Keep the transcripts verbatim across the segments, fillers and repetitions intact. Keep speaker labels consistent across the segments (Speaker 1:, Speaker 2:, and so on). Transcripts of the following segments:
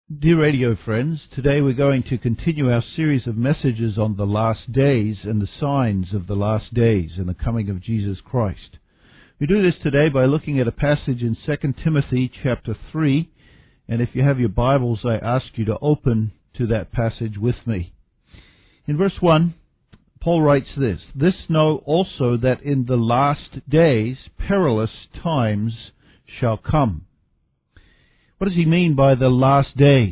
Speaker 1: Dear radio friends, today we're going to continue our series of messages on the last days and the signs of the last days and the coming of Jesus Christ. We do this today by looking at a passage in Second Timothy chapter three, and if you have your Bibles, I ask you to open to that passage with me. In verse one, Paul writes this, "This know also that in the last days perilous times shall come." What does he mean by the last days?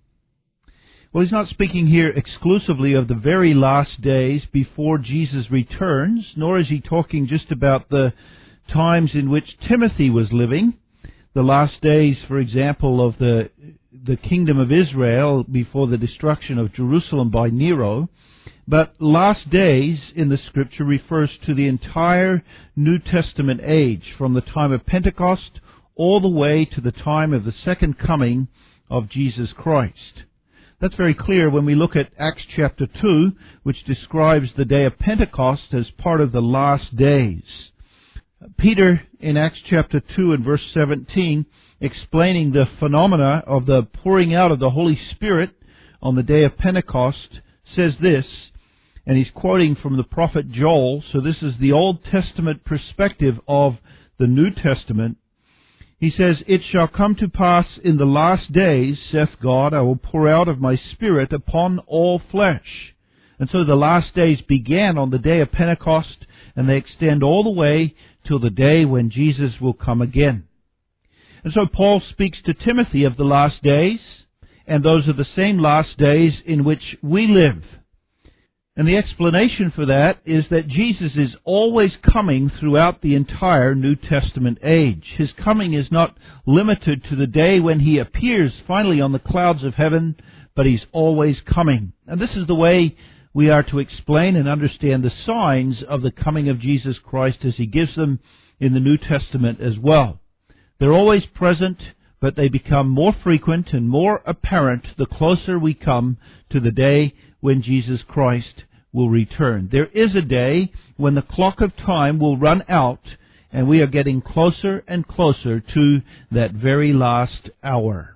Speaker 1: Well, he's not speaking here exclusively of the very last days before Jesus returns, nor is he talking just about the times in which Timothy was living, the last days, for example, of the, the kingdom of Israel before the destruction of Jerusalem by Nero. But last days in the Scripture refers to the entire New Testament age, from the time of Pentecost all the way to the time of the second coming of Jesus Christ. That's very clear when we look at Acts chapter two, which describes the day of Pentecost as part of the last days. Peter, in Acts chapter two and verse seventeen, explaining the phenomena of the pouring out of the Holy Spirit on the day of Pentecost, says this, and he's quoting from the prophet Joel, so this is the Old Testament perspective of the New Testament. He says, "It shall come to pass in the last days, saith God, I will pour out of my Spirit upon all flesh." And so the last days began on the day of Pentecost, and they extend all the way till the day when Jesus will come again. And so Paul speaks to Timothy of the last days, and those are the same last days in which we live. And the explanation for that is that Jesus is always coming throughout the entire New Testament age. His coming is not limited to the day when He appears finally on the clouds of heaven, but He's always coming. And this is the way we are to explain and understand the signs of the coming of Jesus Christ as He gives them in the New Testament as well. They're always present, but they become more frequent and more apparent the closer we come to the day when Jesus Christ will return. There is a day when the clock of time will run out, and we are getting closer and closer to that very last hour.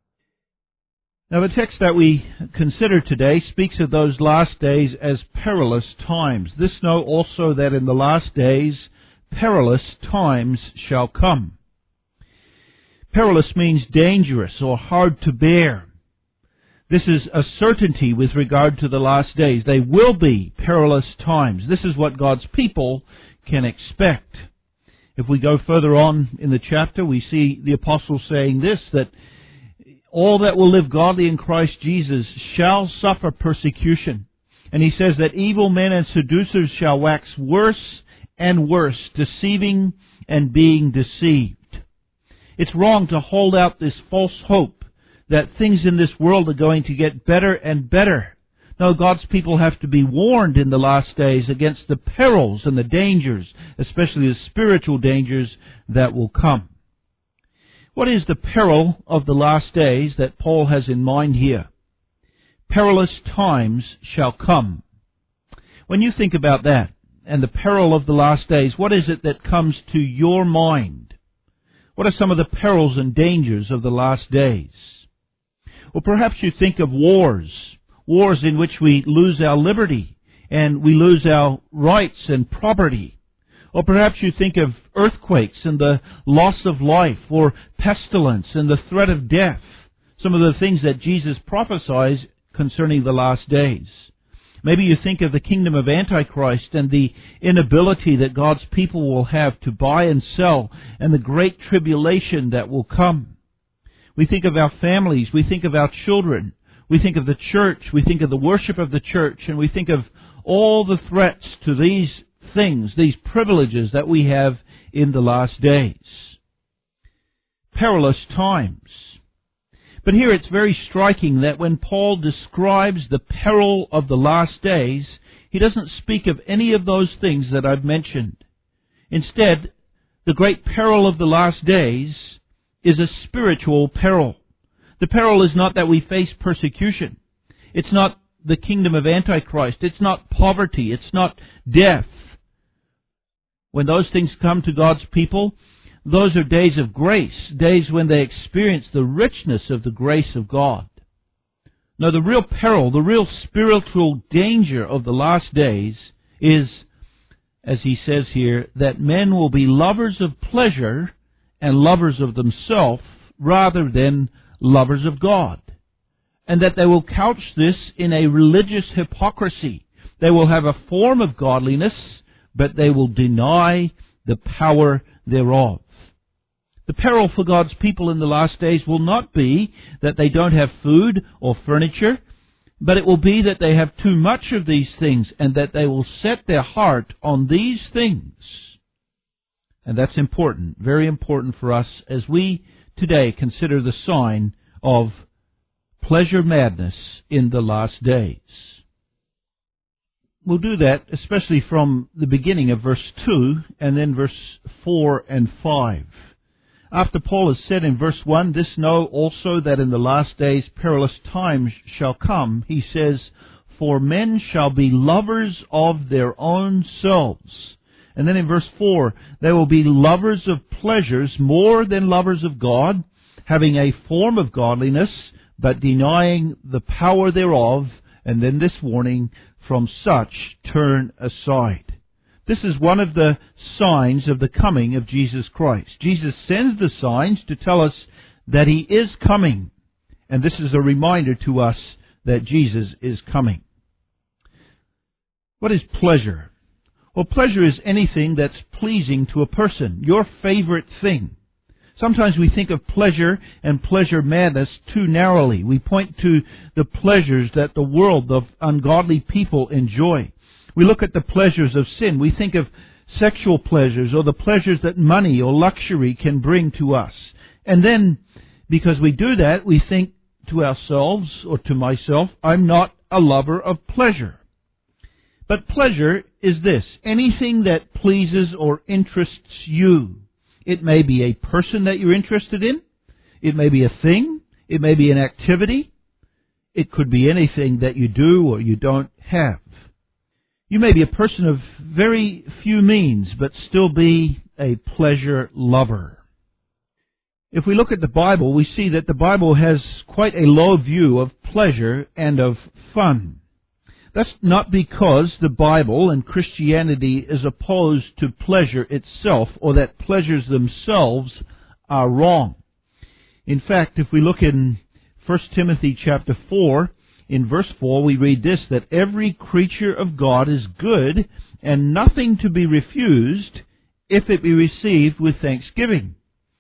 Speaker 1: Now, the text that we consider today speaks of those last days as perilous times. This know also that in the last days perilous times shall come. Perilous means dangerous or hard to bear. This is a certainty with regard to the last days. They will be perilous times. This is what God's people can expect. If we go further on in the chapter, we see the apostle saying this, that all that will live godly in Christ Jesus shall suffer persecution. And he says that evil men and seducers shall wax worse and worse, deceiving and being deceived. It's wrong to hold out this false hope that things in this world are going to get better and better. No, God's people have to be warned in the last days against the perils and the dangers, especially the spiritual dangers that will come. What is the peril of the last days that Paul has in mind here? Perilous times shall come. When you think about that and the peril of the last days, what is it that comes to your mind? What are some of the perils and dangers of the last days? Well, perhaps you think of wars, wars in which we lose our liberty and we lose our rights and property. Or perhaps you think of earthquakes and the loss of life, or pestilence and the threat of death, some of the things that Jesus prophesies concerning the last days. Maybe you think of the kingdom of Antichrist and the inability that God's people will have to buy and sell, and the great tribulation that will come. We think of our families, we think of our children, we think of the church, we think of the worship of the church, and we think of all the threats to these things, these privileges that we have in the last days. Perilous times. But here it's very striking that when Paul describes the peril of the last days, he doesn't speak of any of those things that I've mentioned. Instead, the great peril of the last days is a spiritual peril. The peril is not that we face persecution. It's not the kingdom of Antichrist. It's not poverty. It's not death. When those things come to God's people, those are days of grace, days when they experience the richness of the grace of God. Now, the real peril, the real spiritual danger of the last days is, as he says here, that men will be lovers of pleasure and lovers of themselves rather than lovers of God. And that they will couch this in a religious hypocrisy. They will have a form of godliness, but they will deny the power thereof. The peril for God's people in the last days will not be that they don't have food or furniture, but it will be that they have too much of these things and that they will set their heart on these things. And that's important, very important for us as we today consider the sign of pleasure madness in the last days. We'll do that especially from the beginning of verse two and then verse four and five. After Paul has said in verse one, "This know also that in the last days perilous times shall come," he says, "For men shall be lovers of their own selves." And then in verse four, "They will be lovers of pleasures more than lovers of God, having a form of godliness, but denying the power thereof." And then this warning, "From such turn aside." This is one of the signs of the coming of Jesus Christ. Jesus sends the signs to tell us that He is coming. And this is a reminder to us that Jesus is coming. What is pleasure? Well, pleasure is anything that's pleasing to a person, your favorite thing. Sometimes we think of pleasure and pleasure madness too narrowly. We point to the pleasures that the world of ungodly people enjoy. We look at the pleasures of sin. We think of sexual pleasures or the pleasures that money or luxury can bring to us. And then, because we do that, we think to ourselves or to myself, I'm not a lover of pleasure. But pleasure is this: anything that pleases or interests you. It may be a person that you're interested in. It may be a thing. It may be an activity. It could be anything that you do or you don't have. You may be a person of very few means, but still be a pleasure lover. If we look at the Bible, we see that the Bible has quite a low view of pleasure and of fun. That's not because the Bible and Christianity is opposed to pleasure itself or that pleasures themselves are wrong. In fact, if we look in First Timothy chapter four, in verse four, we read this, that every creature of God is good and nothing to be refused if it be received with thanksgiving.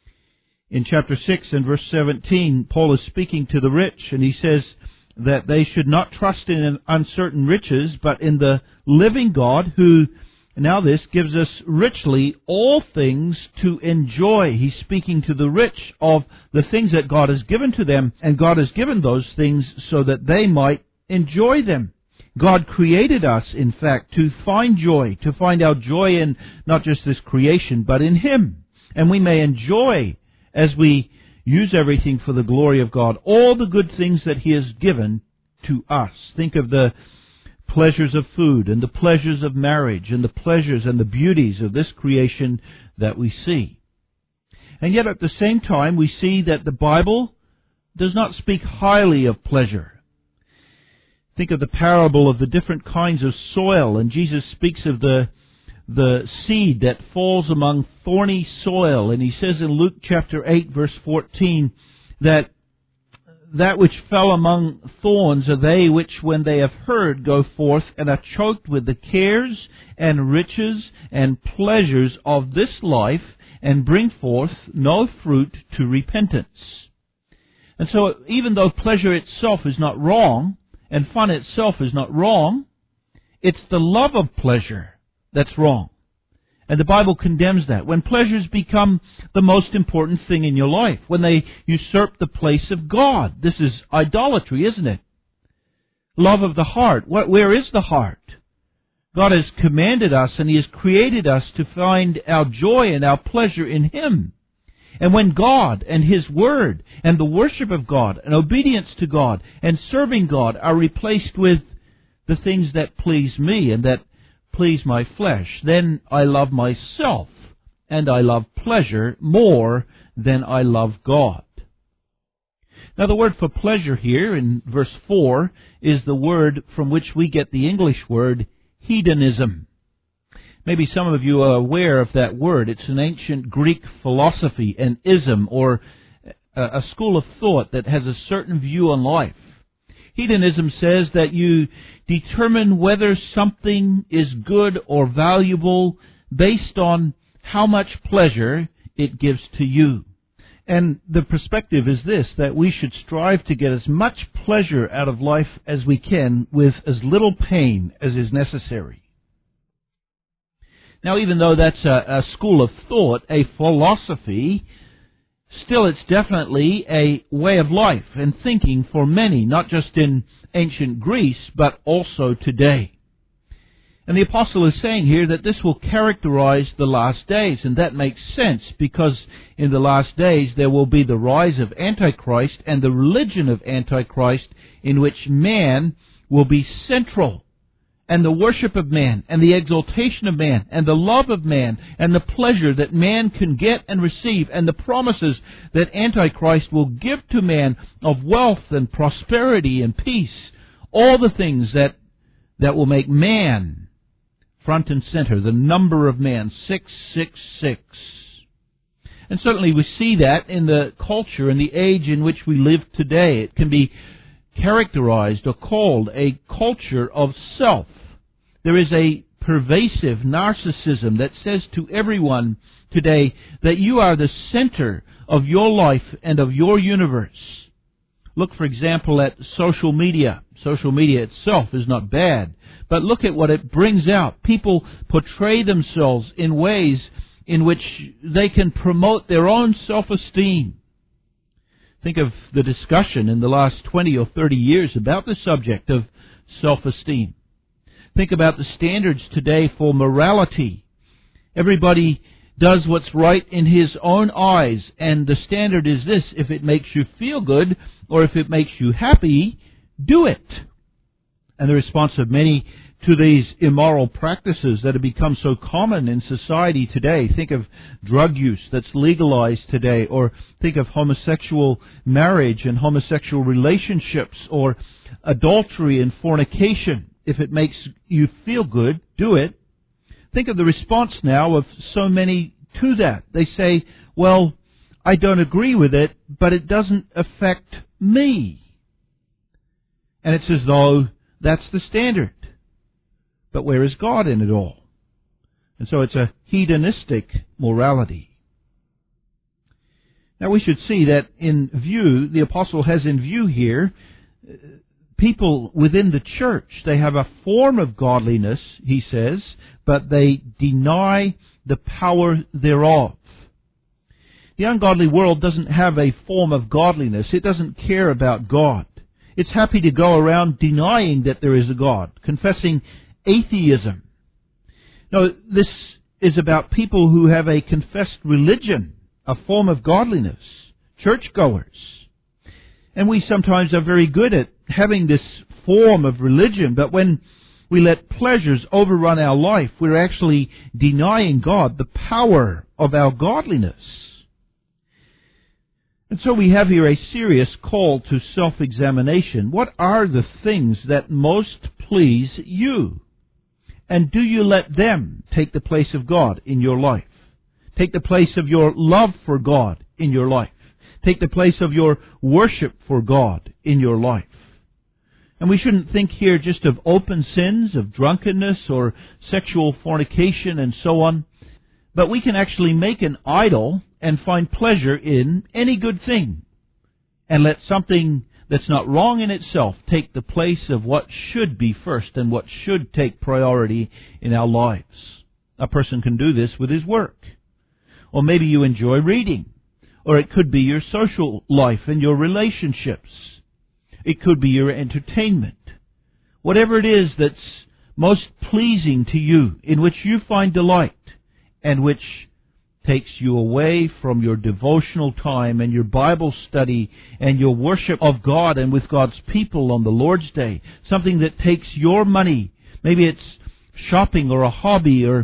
Speaker 1: In chapter six and verse seventeen, Paul is speaking to the rich, and he says that they should not trust in uncertain riches, but in the living God who, now this, gives us richly all things to enjoy. He's speaking to the rich of the things that God has given to them, and God has given those things so that they might enjoy them. God created us, in fact, to find joy, to find our joy in not just this creation, but in Him. And we may enjoy, as we use everything for the glory of God, all the good things that He has given to us. Think of the pleasures of food and the pleasures of marriage and the pleasures and the beauties of this creation that we see. And yet at the same time we see that the Bible does not speak highly of pleasure. Think of the parable of the different kinds of soil, and Jesus speaks of the the seed that falls among thorny soil, and He says in Luke chapter eight verse fourteen that that which fell among thorns are they which, when they have heard, go forth and are choked with the cares and riches and pleasures of this life, and bring forth no fruit to repentance. And so, even though pleasure itself is not wrong, and fun itself is not wrong, it's the love of pleasure that's wrong. And the Bible condemns that. When pleasures become the most important thing in your life, when they usurp the place of God. This is idolatry, isn't it? Love of the heart. What, where is the heart? God has commanded us and He has created us to find our joy and our pleasure in Him. And when God and His Word and the worship of God and obedience to God and serving God are replaced with the things that please me and that please my flesh, then I love myself and I love pleasure more than I love God. Now the word for pleasure here in verse four is the word from which we get the English word hedonism. Maybe some of you are aware of that word. It's an ancient Greek philosophy, an ism, or a school of thought that has a certain view on life. Hedonism says that you determine whether something is good or valuable based on how much pleasure it gives to you. And the perspective is this, that we should strive to get as much pleasure out of life as we can with as little pain as is necessary. Now, even though that's a, a school of thought, a philosophy, still it's definitely a way of life and thinking for many, not just in ancient Greece, but also today. And the apostle is saying here that this will characterize the last days, and that makes sense because in the last days there will be the rise of Antichrist and the religion of Antichrist in which man will be central, and the worship of man and the exaltation of man and the love of man and the pleasure that man can get and receive and the promises that Antichrist will give to man of wealth and prosperity and peace, all the things that, that will make man front and center, the number of man, six six six. And certainly we see that in the culture and the age in which we live today. It can be characterized or called a culture of self. There is a pervasive narcissism that says to everyone today that you are the center of your life and of your universe. Look, for example, at social media. Social media itself is not bad, but look at what it brings out. People portray themselves in ways in which they can promote their own self-esteem. Think of the discussion in the last twenty or thirty years about the subject of self-esteem. Think about the standards today for morality. Everybody does what's right in his own eyes, and the standard is this: if it makes you feel good or if it makes you happy, do it. And the response of many to these immoral practices that have become so common in society today, think of drug use that's legalized today, or think of homosexual marriage and homosexual relationships, or adultery and fornication. If it makes you feel good, do it. Think of the response now of so many to that. They say, well, I don't agree with it, but it doesn't affect me. And it's as though that's the standard. But where is God in it all? And so it's a hedonistic morality. Now we should see that in view, the apostle has in view here, people within the church. They have a form of godliness, he says, but they deny the power thereof. The ungodly world doesn't have a form of godliness. It doesn't care about God. It's happy to go around denying that there is a God, confessing atheism. No, this is about people who have a confessed religion, a form of godliness, churchgoers. And we sometimes are very good at having this form of religion, but when we let pleasures overrun our life, we're actually denying God the power of our godliness. And so we have here a serious call to self-examination. What are the things that most please you? And do you let them take the place of God in your life? Take the place of your love for God in your life? Take the place of your worship for God in your life? And we shouldn't think here just of open sins, of drunkenness or sexual fornication and so on. But we can actually make an idol and find pleasure in any good thing, and let something that's not wrong in itself take the place of what should be first and what should take priority in our lives. A person can do this with his work. Or maybe you enjoy reading. Or it could be your social life and your relationships. It could be your entertainment. Whatever it is that's most pleasing to you, in which you find delight, and which takes you away from your devotional time and your Bible study and your worship of God and with God's people on the Lord's Day. Something that takes your money. Maybe it's shopping or a hobby or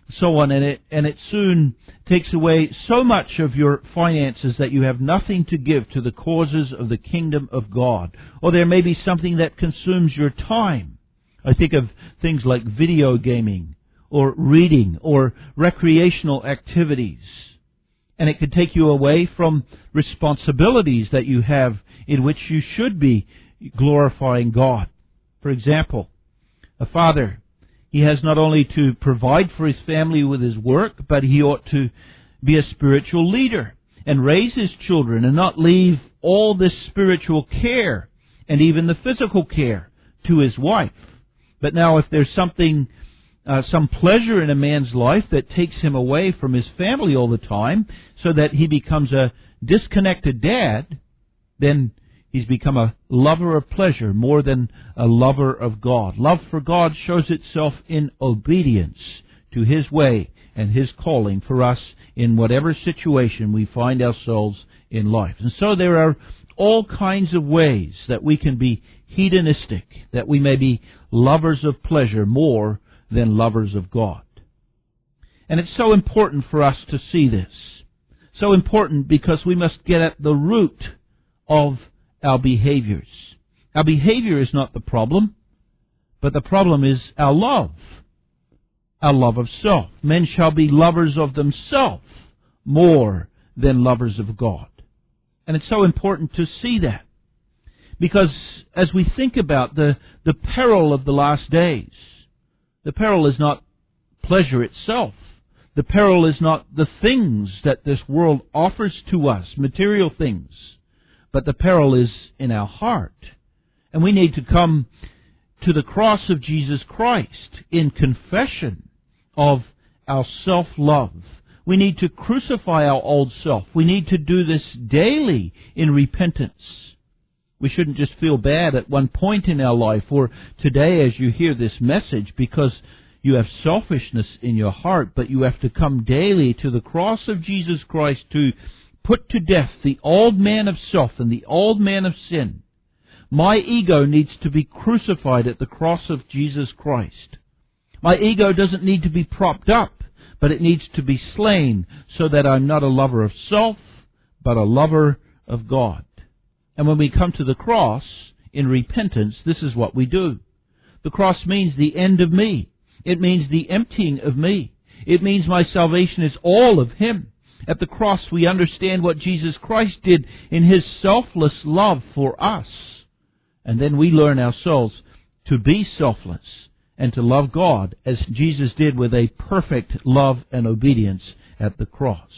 Speaker 1: so on, and it and it soon takes away so much of your finances that you have nothing to give to the causes of the kingdom of God. Or there may be something that consumes your time. I think of things like video gaming, or reading, or recreational activities. And it can take you away from responsibilities that you have in which you should be glorifying God. For example, a father, he has not only to provide for his family with his work, but he ought to be a spiritual leader and raise his children and not leave all this spiritual care and even the physical care to his wife. But now if there's something, uh, some pleasure in a man's life that takes him away from his family all the time so that he becomes a disconnected dad, then he's become a lover of pleasure more than a lover of God. Love for God shows itself in obedience to His way and His calling for us in whatever situation we find ourselves in life. And so there are all kinds of ways that we can be hedonistic, that we may be lovers of pleasure more than lovers of God. And it's so important for us to see this. So important because we must get at the root of our behaviors. Our behavior is not the problem, but the problem is our love. Our love of self. Men shall be lovers of themselves more than lovers of God. And it's so important to see that. Because as we think about the, the peril of the last days, the peril is not pleasure itself. The peril is not the things that this world offers to us, material things. But the peril is in our heart. And we need to come to the cross of Jesus Christ in confession of our self-love. We need to crucify our old self. We need to do this daily in repentance. We shouldn't just feel bad at one point in our life or today as you hear this message because you have selfishness in your heart, but you have to come daily to the cross of Jesus Christ to put to death the old man of self and the old man of sin. My ego needs to be crucified at the cross of Jesus Christ. My ego doesn't need to be propped up, but it needs to be slain so that I'm not a lover of self, but a lover of God. And when we come to the cross in repentance, this is what we do. The cross means the end of me. It means the emptying of me. It means my salvation is all of Him. At the cross we understand what Jesus Christ did in His selfless love for us. And then we learn ourselves to be selfless and to love God as Jesus did with a perfect love and obedience at the cross.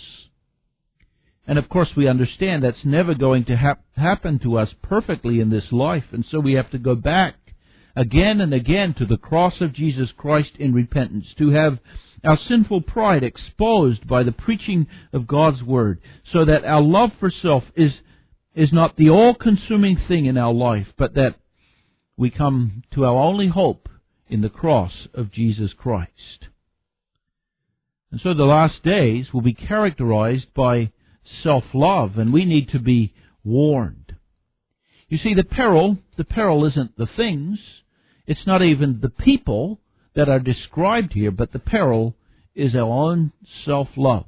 Speaker 1: And of course we understand that's never going to hap- happen to us perfectly in this life. And so we have to go back again and again to the cross of Jesus Christ in repentance, to have our sinful pride exposed by the preaching of God's Word, so that our love for self is, is not the all-consuming thing in our life, but that we come to our only hope in the cross of Jesus Christ. And so the last days will be characterized by self-love, and we need to be warned. You see, the peril, the peril isn't the things, it's not even the people that are described here, but the peril is our own self-love.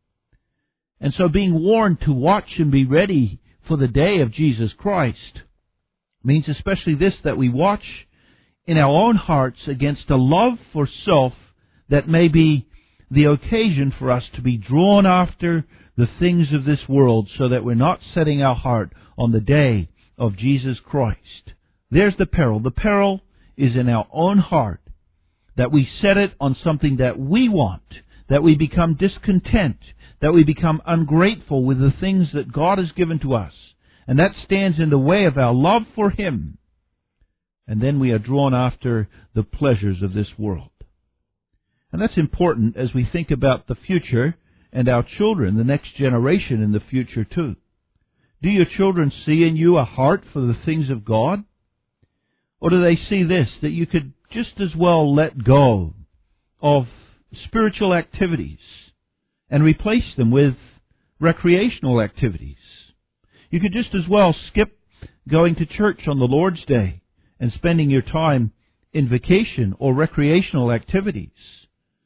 Speaker 1: And so being warned to watch and be ready for the day of Jesus Christ means especially this, that we watch in our own hearts against a love for self that may be the occasion for us to be drawn after the things of this world, so that we're not setting our heart on the day of Jesus Christ. There's the peril. The peril is in our own heart, that we set it on something that we want, that we become discontent, that we become ungrateful with the things that God has given to us. And that stands in the way of our love for Him. And then we are drawn after the pleasures of this world. And that's important as we think about the future and our children, the next generation in the future too. Do your children see in you a heart for the things of God? Or do they see this, that you could just as well let go of spiritual activities and replace them with recreational activities? You could just as well skip going to church on the Lord's Day and spending your time in vacation or recreational activities.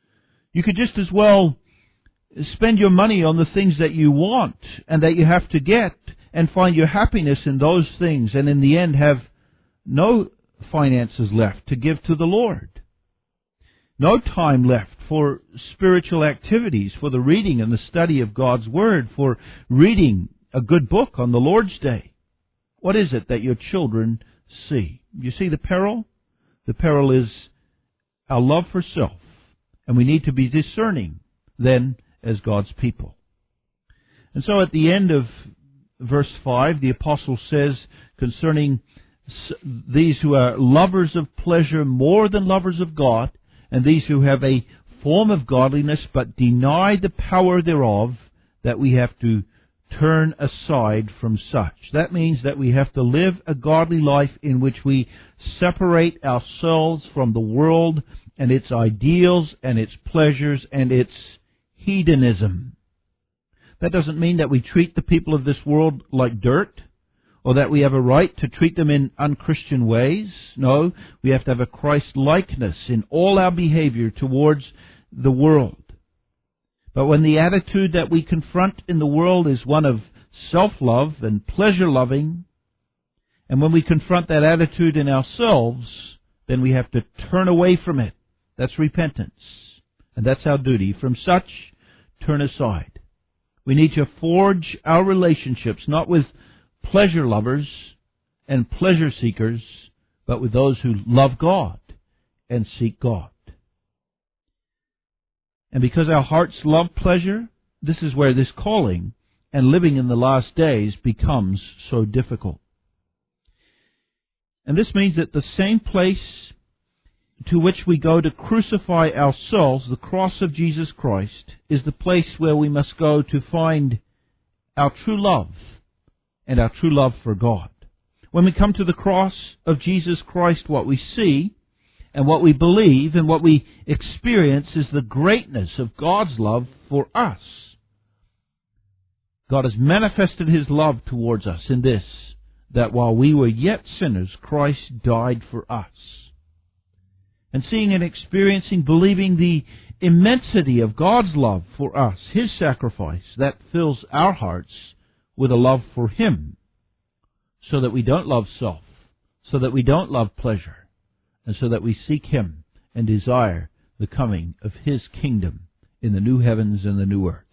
Speaker 1: You could just as well spend your money on the things that you want and that you have to get and find your happiness in those things, and in the end have no finances left to give to the Lord. No time left for spiritual activities, for the reading and the study of God's Word, for reading a good book on the Lord's Day. What is it that your children see? You see the peril? The peril is our love for self, and we need to be discerning then as God's people. And so at the end of verse five, the apostle says concerning these who are lovers of pleasure more than lovers of God, and these who have a form of godliness but deny the power thereof, that we have to turn aside from such. That means that we have to live a godly life in which we separate ourselves from the world and its ideals and its pleasures and its hedonism. That doesn't mean that we treat the people of this world like dirt, or that we have a right to treat them in unchristian ways. No, we have to have a Christ-likeness in all our behavior towards the world. But when the attitude that we confront in the world is one of self-love and pleasure-loving, and when we confront that attitude in ourselves, then we have to turn away from it. That's repentance. And that's our duty. From such, turn aside. We need to forge our relationships not with pleasure lovers and pleasure seekers, but with those who love God and seek God. And because our hearts love pleasure, this is where this calling and living in the last days becomes so difficult. And this means that the same place to which we go to crucify ourselves, the cross of Jesus Christ, is the place where we must go to find our true love and our true love for God. When we come to the cross of Jesus Christ, what we see and what we believe and what we experience is the greatness of God's love for us. God has manifested His love towards us in this, that while we were yet sinners, Christ died for us. And seeing and experiencing, believing the immensity of God's love for us, His sacrifice, that fills our hearts with a love for Him, so that we don't love self, so that we don't love pleasure, and so that we seek Him and desire the coming of His kingdom in the new heavens and the new earth.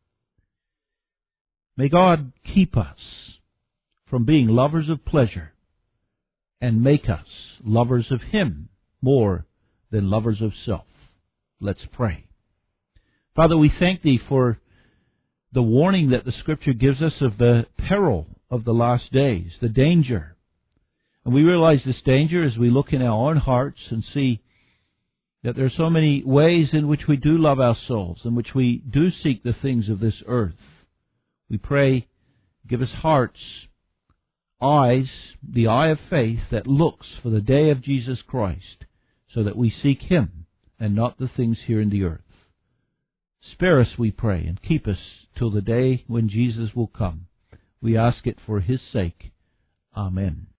Speaker 1: May God keep us from being lovers of pleasure and make us lovers of Him more than lovers of self. Let's pray. Father, we thank Thee for the warning that the Scripture gives us of the peril of the last days, the danger. And we realize this danger as we look in our own hearts and see that there are so many ways in which we do love ourselves, in which we do seek the things of this earth. We pray, give us hearts, eyes, the eye of faith that looks for the day of Jesus Christ, so that we seek Him and not the things here in the earth. Spare us, we pray, and keep us till the day when Jesus will come. We ask it for His sake. Amen.